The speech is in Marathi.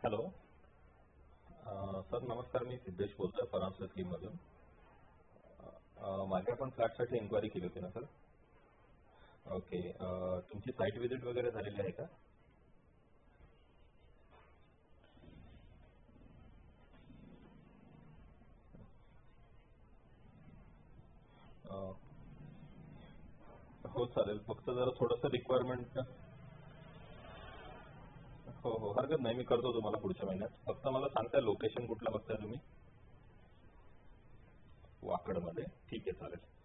हॅलो. सर नमस्कार, मी सिद्धेश बोलतोय फरांस स्कीममधून. मागे आपण फ्लॅटसाठी इन्क्वायरी केली होती ना सर? ओके. तुमची साईट व्हिजिट वगैरे झालेली आहे का? हो चालेल, फक्त जरा थोडंसं रिक्वायरमेंट. हो हो, हरकत नाही, मी करतो तुम्हाला पुढच्या महिन्यात. फक्त मला सांगताय लोकेशन कुठलं बघताय तुम्ही? वाकडमध्ये. ठीक आहे, चालेल.